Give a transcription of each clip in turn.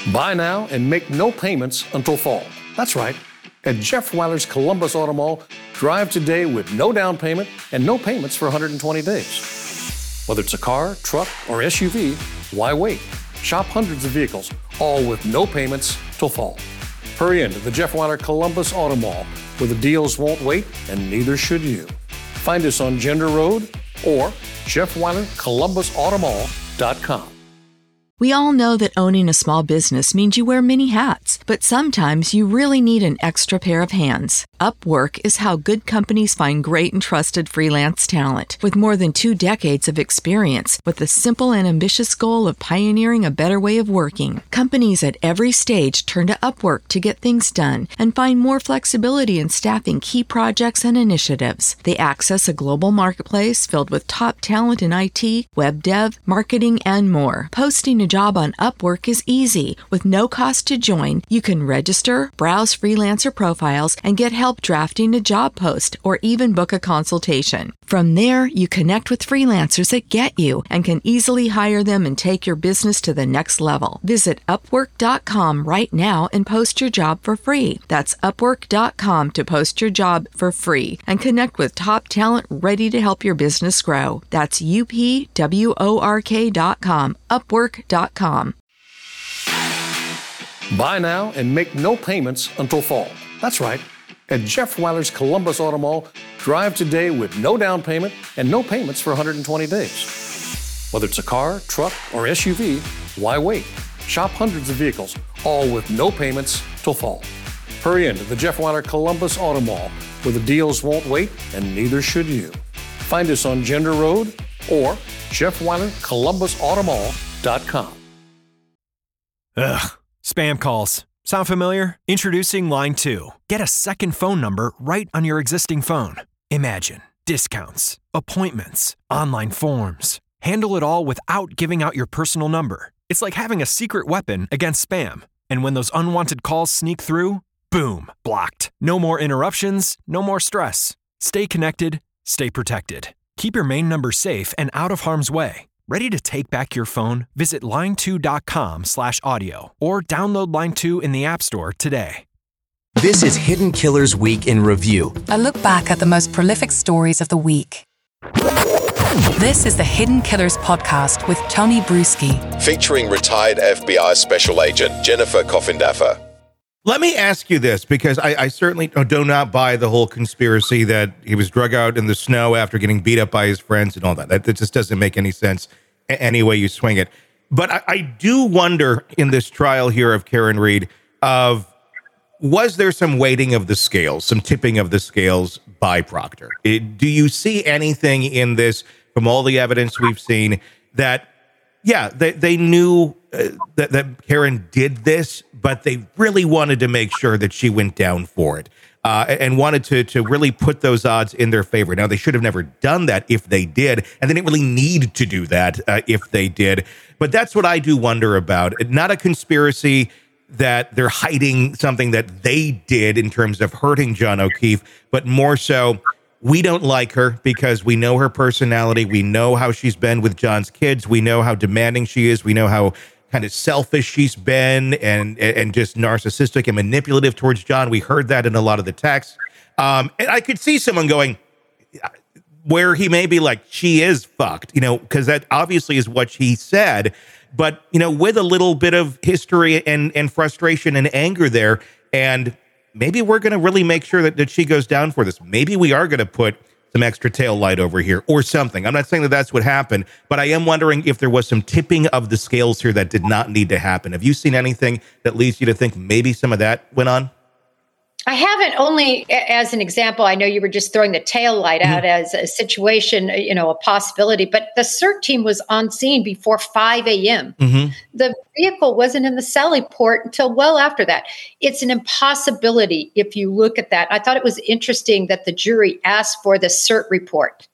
Buy now and make no payments until fall. That's right. At Jeff Weiler's Columbus Auto Mall, drive today with no down payment and no payments for 120 days. Whether it's a car, truck, or SUV, why wait? Shop hundreds of vehicles, all with no payments till fall. Hurry into the Jeff Weiler Columbus Auto Mall, where the deals won't wait and neither should you. Find us on Gender Road or JeffWeilerColumbusAutomall.com. We all know that owning a small business means you wear many hats, but sometimes you really need an extra pair of hands. Upwork is how good companies find great and trusted freelance talent. With more than 2 decades of experience, with the simple and ambitious goal of pioneering a better way of working, companies at every stage turn to Upwork to get things done and find more flexibility in staffing key projects and initiatives. They access a global marketplace filled with top talent in IT, web dev, marketing, and more. Posting a job on Upwork is easy. With no cost to join, you can register, browse freelancer profiles, and get help drafting a job post or even book a consultation. From there, you connect with freelancers that get you and can easily hire them and take your business to the next level. Visit Upwork.com right now and post your job for free. That's Upwork.com to post your job for free and connect with top talent ready to help your business grow. That's UPWORK.com, Upwork.com. Buy now and make no payments until fall. That's right. At Jeff Weiler's Columbus Auto Mall, drive today with no down payment and no payments for 120 days. Whether it's a car, truck, or SUV, why wait? Shop hundreds of vehicles, all with no payments till fall. Hurry into the Jeff Weiler Columbus Auto Mall, where the deals won't wait and neither should you. Find us on Gender Road or JeffWeilerColumbusAutomall.com. Ugh, spam calls. Sound familiar? Introducing Line 2. Get a second phone number right on your existing phone. Imagine discounts, appointments, online forms. Handle it all without giving out your personal number. It's like having a secret weapon against spam. And when those unwanted calls sneak through, boom, blocked. No more interruptions, no more stress. Stay connected, stay protected. Keep your main number safe and out of harm's way. Ready to take back your phone? Visit line2.com/audio or download Line 2 in the App Store today. This is Hidden Killers Week in Review. A look back at the most prolific stories of the week. This is the Hidden Killers podcast with Tony Bruschi. Featuring retired FBI Special Agent Jennifer Coffindaffer. Let me ask you this, because I certainly do not buy the whole conspiracy that he was drug out in the snow after getting beat up by his friends and all that. That just doesn't make any sense any way you swing it. But I do wonder in this trial here of Karen Read, was there some weighting of the scales, some tipping of the scales by Proctor? Do you see anything in this from all the evidence we've seen that, yeah, they knew that Karen did this, but they really wanted to make sure that she went down for it and wanted to really put those odds in their favor. Now, they should have never done that if they did, and they didn't really need to do that if they did. But that's what I do wonder about. Not a conspiracy that they're hiding something that they did in terms of hurting John O'Keefe, but more so, we don't like her because we know her personality. We know how she's been with John's kids. We know how demanding she is. We know how kind of selfish she's been and just narcissistic and manipulative towards John. We heard that in a lot of the texts. And I could see someone going where he may be like, she is fucked, because that obviously is what she said. But, with a little bit of history and frustration and anger there, and maybe we're going to really make sure that she goes down for this. Maybe we are going to put some extra tail light over here or something. I'm not saying that that's what happened, but I am wondering if there was some tipping of the scales here that did not need to happen. Have you seen anything that leads you to think maybe some of that went on? I haven't. Only as an example. I know you were just throwing the tail light out as a situation, a possibility, but the CERT team was on scene before 5 a.m. The vehicle wasn't in the Sally port until well after that. It's an impossibility if you look at that. I thought it was interesting that the jury asked for the CERT report.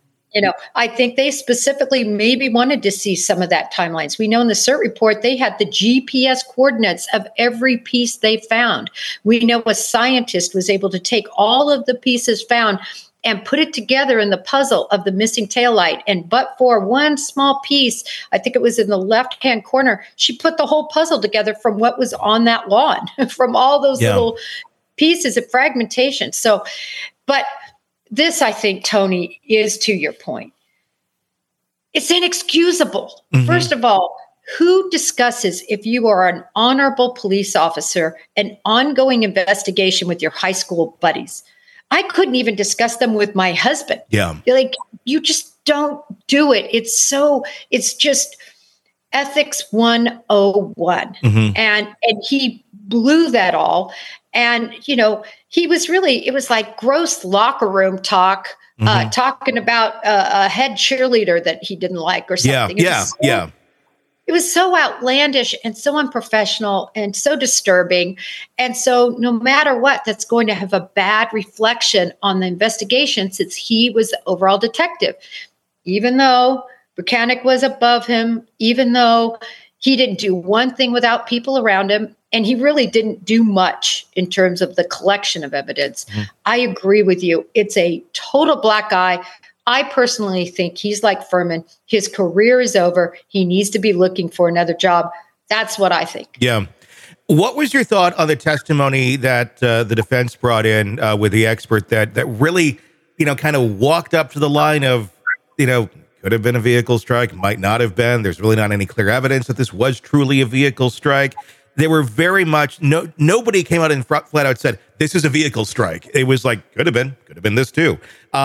I think they specifically maybe wanted to see some of that timelines. We know in the CERT report, they had the GPS coordinates of every piece they found. We know a scientist was able to take all of the pieces found and put it together in the puzzle of the missing taillight. And but for one small piece, I think it was in the left-hand corner, she put the whole puzzle together from what was on that lawn, from all those little pieces of fragmentation. So, but this, I think, Tony, is to your point. It's inexcusable. First of all, who discusses, if you are an honorable police officer, an ongoing investigation with your high school buddies? I couldn't even discuss them with my husband. Yeah. Like, you just don't do it. It's just ethics 101. And he blew that all. And, he was really, it was like gross locker room talk, talking about a head cheerleader that he didn't like or something. It was so outlandish and so unprofessional and so disturbing. And so no matter what, that's going to have a bad reflection on the investigation, since he was the overall detective. Even though Buchanan was above him, even though he didn't do one thing without people around him, and he really didn't do much in terms of the collection of evidence. I agree with you. It's a total black eye. I personally think he's like Furman. His career is over. He needs to be looking for another job. That's what I think. Yeah. What was your thought on the testimony that the defense brought in with the expert that really, kind of walked up to the line of, could have been a vehicle strike, might not have been. There's really not any clear evidence that this was truly a vehicle strike. They were very much, nobody came out and flat out said, this is a vehicle strike. It was like, could have been this too.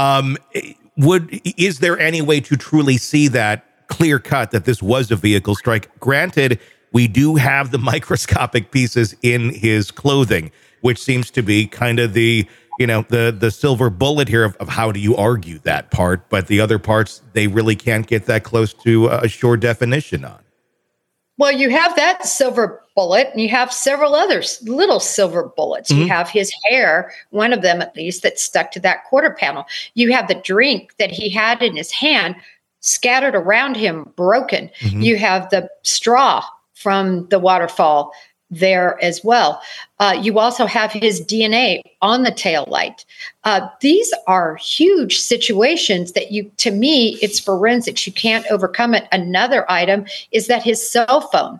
Is there any way to truly see that clear cut that this was a vehicle strike? Granted, we do have the microscopic pieces in his clothing, which seems to be kind of the silver bullet here of how do you argue that part, but the other parts, they really can't get that close to a sure definition on. Well, you have that silver bullet, and you have several others, little silver bullets. You have his hair, one of them at least, that stuck to that quarter panel. You have the drink that he had in his hand scattered around him, broken. You have the straw from the waterfall there as well. You also have his DNA on the taillight. These are huge situations that to me, it's forensics. You can't overcome it. Another item is that his cell phone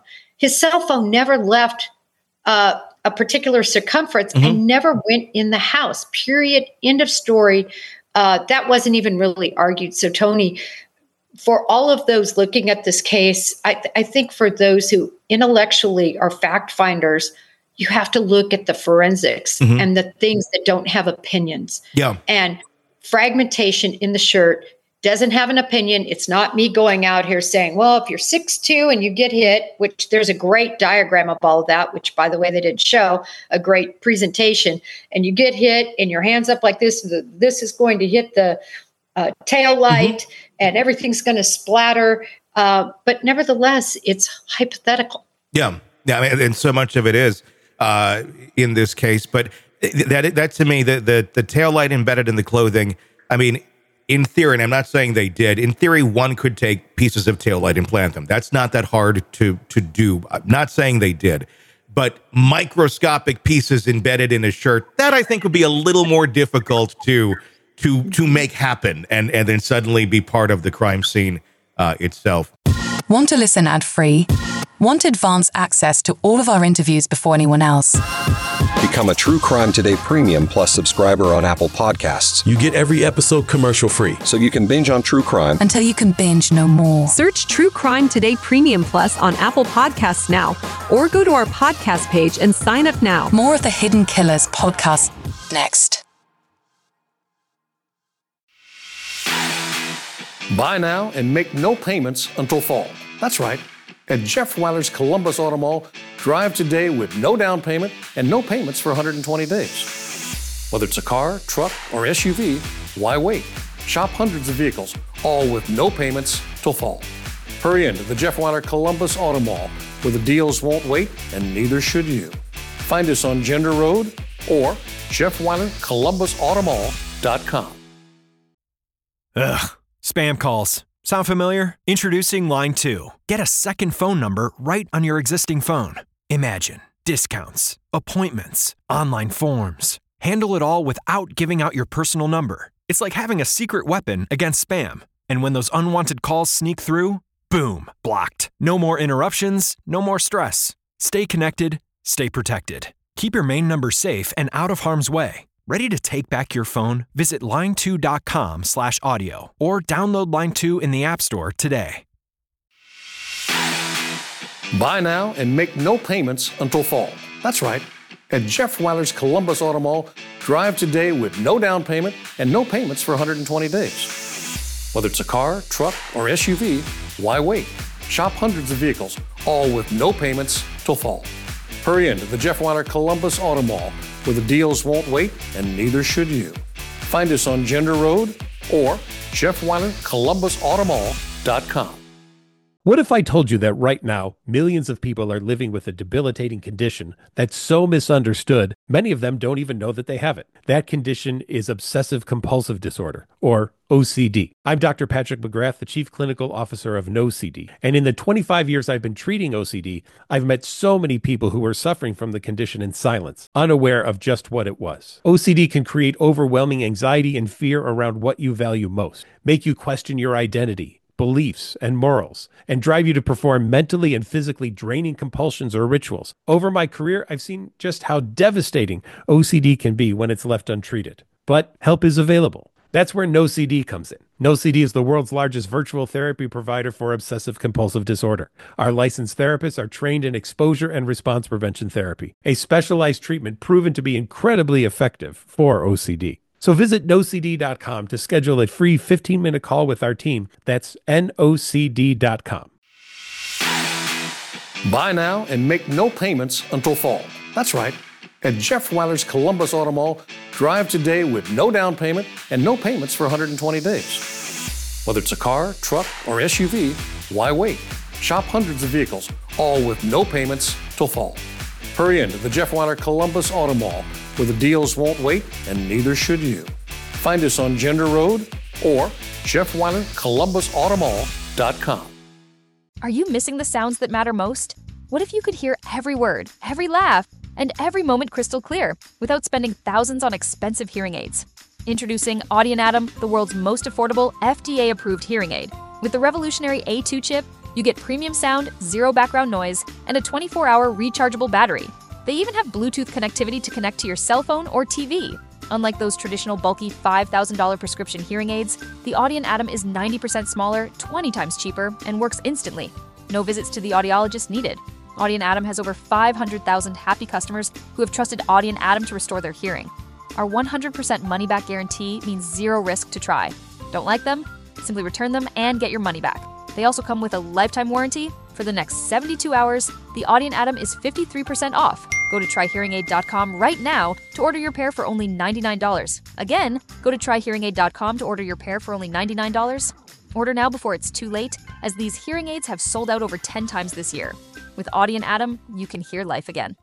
never left a particular circumference and never went in the house, period, end of story. That wasn't even really argued. So Tony, for all of those looking at this case, I think for those who intellectually are fact finders, you have to look at the forensics and the things that don't have opinions. Yeah. And fragmentation in the shirt doesn't have an opinion. It's not me going out here saying, well, if you're 6'2" and you get hit, which there's a great diagram of all of that, which, by the way, they did show a great presentation, and you get hit and your hand's up like this, this is going to hit the tail light and everything's going to splatter. But nevertheless, it's hypothetical. Yeah. Yeah. I mean, and so much of it is in this case, but that to me, the tail light embedded in the clothing, I mean, in theory, and I'm not saying they did, in theory, one could take pieces of tail light and plant them. That's not that hard to do. I'm not saying they did, but microscopic pieces embedded in a shirt, that I think would be a little more difficult to make happen and then suddenly be part of the crime scene itself. Want to listen ad-free? Want advanced access to all of our interviews before anyone else? Become a True Crime Today Premium Plus subscriber on Apple Podcasts. You get every episode commercial-free. So you can binge on true crime until you can binge no more. Search True Crime Today Premium Plus on Apple Podcasts now, or go to our podcast page and sign up now. More of the Hidden Killers podcast next. Buy now and make no payments until fall. That's right. At Jeff Weiler's Columbus Auto Mall, drive today with no down payment and no payments for 120 days. Whether it's a car, truck, or SUV, why wait? Shop hundreds of vehicles, all with no payments till fall. Hurry into the Jeff Weiler Columbus Auto Mall, where the deals won't wait and neither should you. Find us on Gender Road or JeffWeilerColumbusAutomall.com. Ugh, spam calls. Sound familiar? Introducing Line 2. Get a second phone number right on your existing phone. Imagine discounts, appointments, online forms. Handle it all without giving out your personal number. It's like having a secret weapon against spam. And when those unwanted calls sneak through, boom, blocked. No more interruptions, no more stress. Stay connected, stay protected. Keep your main number safe and out of harm's way. Ready to take back your phone? Visit line2.com/audio or download Line 2 in the App Store today. Buy now and make no payments until fall. That's right. At Jeff Weiler's Columbus Auto Mall, drive today with no down payment and no payments for 120 days. Whether it's a car, truck, or SUV, why wait? Shop hundreds of vehicles, all with no payments till fall. Hurry into the Jeff Weiler Columbus Auto Mall, where the deals won't wait and neither should you. Find us on Gender Road or JeffWeilerColumbusAutomall.com. What if I told you that right now, millions of people are living with a debilitating condition that's so misunderstood, many of them don't even know that they have it. That condition is obsessive compulsive disorder, or OCD. I'm Dr. Patrick McGrath, the Chief Clinical Officer of NoCD. And in the 25 years I've been treating OCD, I've met so many people who are suffering from the condition in silence, unaware of just what it was. OCD can create overwhelming anxiety and fear around what you value most, make you question your identity, beliefs, and morals, and drive you to perform mentally and physically draining compulsions or rituals. Over my career, I've seen just how devastating OCD can be when it's left untreated. But help is available. That's where NoCD comes in. NoCD is the world's largest virtual therapy provider for obsessive compulsive disorder. Our licensed therapists are trained in exposure and response prevention therapy, a specialized treatment proven to be incredibly effective for OCD. So visit NoCD.com to schedule a free 15-minute call with our team. That's NoCD.com. Buy now and make no payments until fall. That's right. At Jeff Weiler's Columbus Auto Mall, drive today with no down payment and no payments for 120 days. Whether it's a car, truck, or SUV, why wait? Shop hundreds of vehicles, all with no payments till fall. Hurry into the Jeff Weiler Columbus Auto Mall, where the deals won't wait and neither should you. Find us on Gender Road or JeffWeilerColumbusAutomall.com. Are you missing the sounds that matter most? What if you could hear every word, every laugh, and every moment crystal clear without spending thousands on expensive hearing aids? Introducing Audien Adam, the world's most affordable FDA-approved hearing aid. With the revolutionary A2 chip, you get premium sound, zero background noise, and a 24-hour rechargeable battery. They even have Bluetooth connectivity to connect to your cell phone or TV. Unlike those traditional bulky $5,000 prescription hearing aids, the Audien Adam is 90% smaller, 20 times cheaper, and works instantly. No visits to the audiologist needed. Audien Adam has over 500,000 happy customers who have trusted Audien Adam to restore their hearing. Our 100% money-back guarantee means zero risk to try. Don't like them? Simply return them and get your money back. They also come with a lifetime warranty. For the next 72 hours, the Audien Adam is 53% off. Go to tryhearingaid.com right now to order your pair for only $99. Again, go to tryhearingaid.com to order your pair for only $99. Order now before it's too late, as these hearing aids have sold out over 10 times this year. With Audien Adam, you can hear life again.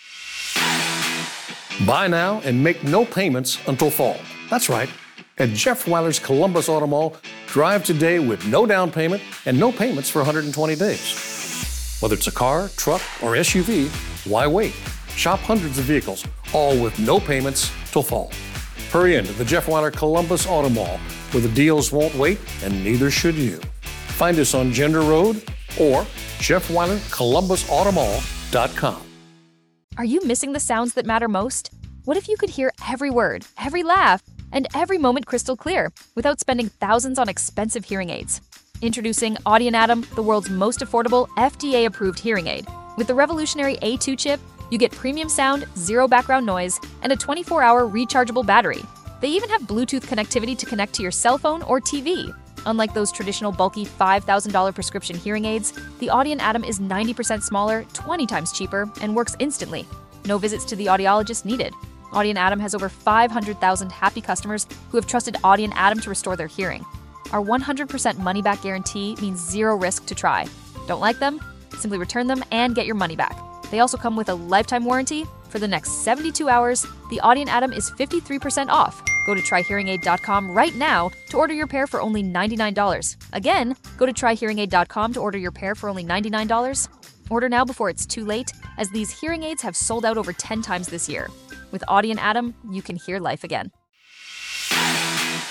Buy now and make no payments until fall. That's right. At Jeff Weiler's Columbus Auto Mall, drive today with no down payment and no payments for 120 days. Whether it's a car, truck, or SUV, why wait? Shop hundreds of vehicles, all with no payments till fall. Hurry into the Jeff Weiler Columbus Auto Mall, where the deals won't wait and neither should you. Find us on Gender Road or JeffWeilerColumbusAutomall.com. Are you missing the sounds that matter most? What if you could hear every word, every laugh, and every moment crystal clear without spending thousands on expensive hearing aids? Introducing Audien Adam, the world's most affordable FDA-approved hearing aid. With the revolutionary A2 chip, you get premium sound, zero background noise, and a 24-hour rechargeable battery. They even have Bluetooth connectivity to connect to your cell phone or TV. Unlike those traditional bulky $5,000 prescription hearing aids, the Audien Adam is 90% smaller, 20 times cheaper, and works instantly. No visits to the audiologist needed. Audien Adam has over 500,000 happy customers who have trusted Audien Adam to restore their hearing. Our 100% money-back guarantee means zero risk to try. Don't like them? Simply return them and get your money back. They also come with a lifetime warranty. For the next 72 hours, the Audien Adam is 53% off. Go to tryhearingaid.com right now to order your pair for only $99. Again, go to tryhearingaid.com to order your pair for only $99. Order now before it's too late, as these hearing aids have sold out over 10 times this year. With Audien Adam, you can hear life again.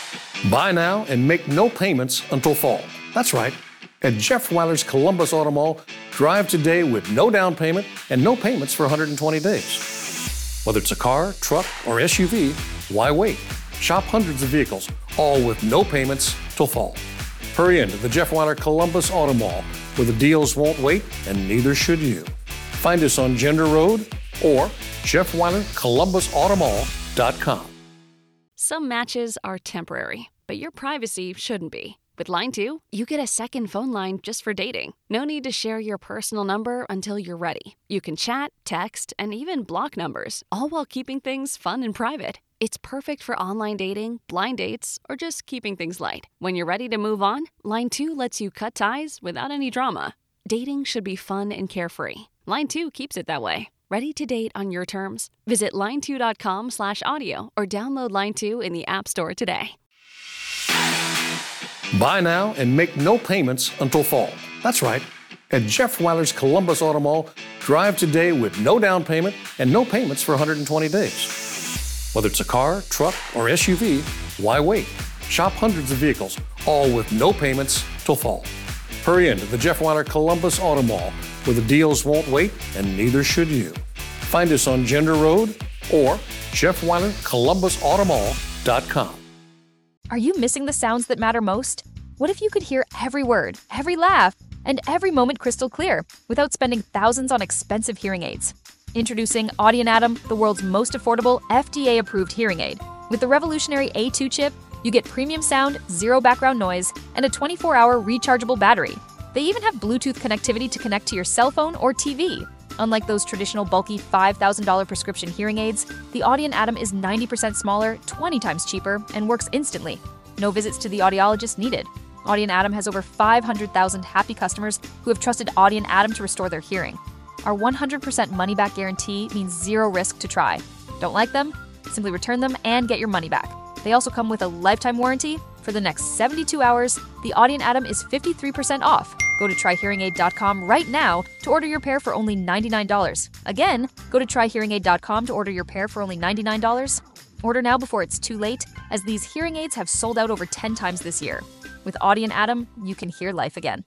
Buy now and make no payments until fall. That's right. At Jeff Weiler's Columbus Auto Mall, drive today with no down payment and no payments for 120 days. Whether it's a car, truck, or SUV, why wait? Shop hundreds of vehicles, all with no payments till fall. Hurry into the Jeff Weiler Columbus Auto Mall, where the deals won't wait and neither should you. Find us on Gender Road or JeffWeilerColumbusAutomall.com. Some matches are temporary, but your privacy shouldn't be. With Line 2, you get a second phone line just for dating. No need to share your personal number until you're ready. You can chat, text, and even block numbers, all while keeping things fun and private. It's perfect for online dating, blind dates, or just keeping things light. When you're ready to move on, Line 2 lets you cut ties without any drama. Dating should be fun and carefree. Line 2 keeps it that way. Ready to date on your terms? Visit line2.com/audio or download Line 2 in the App Store today. Buy now and make no payments until fall. That's right. At Jeff Weiler's Columbus Auto Mall, drive today with no down payment and no payments for 120 days. Whether it's a car, truck, or SUV, why wait? Shop hundreds of vehicles, all with no payments till fall. Hurry into the Jeff Weiler Columbus Auto Mall, where the deals won't wait and neither should you. Find us on Gender Road or JeffWeilerColumbusAutomall.com. Are you missing the sounds that matter most? What if you could hear every word, every laugh, and every moment crystal clear without spending thousands on expensive hearing aids? Introducing Audien Adam, the world's most affordable FDA-approved hearing aid. With the revolutionary A2 chip, you get premium sound, zero background noise, and a 24-hour rechargeable battery. They even have Bluetooth connectivity to connect to your cell phone or TV. Unlike those traditional bulky $5,000 prescription hearing aids, the Audien Adam is 90% smaller, 20 times cheaper, and works instantly. No visits to the audiologist needed. Audien Adam has over 500,000 happy customers who have trusted Audien Adam to restore their hearing. Our 100% money-back guarantee means zero risk to try. Don't like them? Simply return them and get your money back. They also come with a lifetime warranty. For the next 72 hours, the Audien Adam is 53% off. Go to tryhearingaid.com right now to order your pair for only $99. Again, go to tryhearingaid.com to order your pair for only $99. Order now before it's too late, as these hearing aids have sold out over 10 times this year. With Audien Adam, you can hear life again.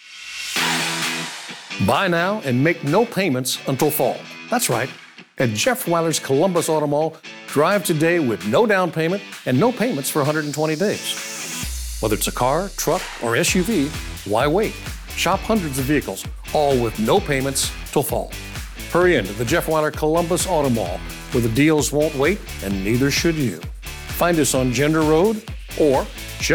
Buy now and make no payments until fall. That's right. At Jeff Weiler's Columbus Auto Mall, drive today with no down payment and no payments for 120 days. Whether it's a car, truck, or SUV, why wait? Shop hundreds of vehicles, all with no payments till fall. Hurry into the Jeff Weiler Columbus Auto Mall, where the deals won't wait and neither should you. Find us on Gender Road or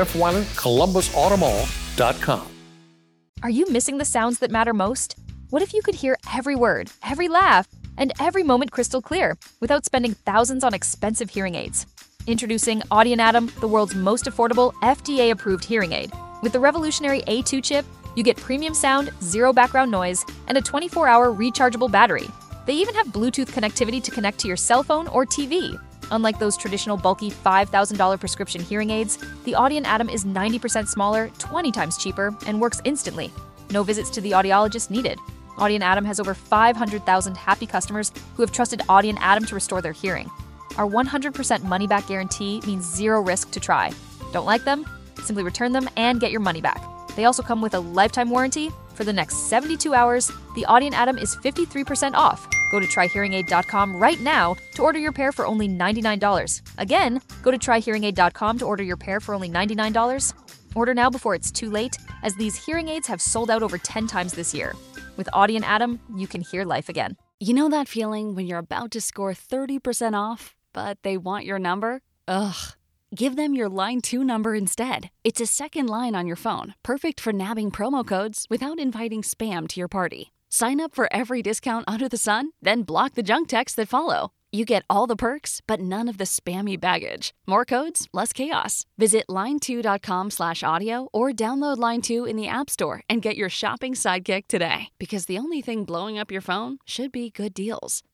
JeffWeilerColumbusAutomall.com. Are you missing the sounds that matter most? What if you could hear every word, every laugh, and every moment crystal clear without spending thousands on expensive hearing aids? Introducing Audien Adam, the world's most affordable FDA-approved hearing aid. With the revolutionary A2 chip, you get premium sound, zero background noise, and a 24-hour rechargeable battery. They even have Bluetooth connectivity to connect to your cell phone or TV. Unlike those traditional bulky $5,000 prescription hearing aids, the Audien Adam is 90% smaller, 20 times cheaper, and works instantly. No visits to the audiologist needed. Audien Adam has over 500,000 happy customers who have trusted Audien Adam to restore their hearing. Our 100% money-back guarantee means zero risk to try. Don't like them? Simply return them and get your money back. They also come with a lifetime warranty. For the next 72 hours, the Audien Adam is 53% off. Go to tryhearingaid.com right now to order your pair for only $99. Again, go to tryhearingaid.com to order your pair for only $99. Order now before it's too late, as these hearing aids have sold out over 10 times this year. With Audien Adam, you can hear life again. You know that feeling when you're about to score 30% off, but they want your number? Ugh. Give them your Line 2 number instead. It's a second line on your phone, perfect for nabbing promo codes without inviting spam to your party. Sign up for every discount under the sun, then block the junk texts that follow. You get all the perks, but none of the spammy baggage. More codes, less chaos. Visit line2.com/audio or download Line 2 in the App Store and get your shopping sidekick today. Because the only thing blowing up your phone should be good deals.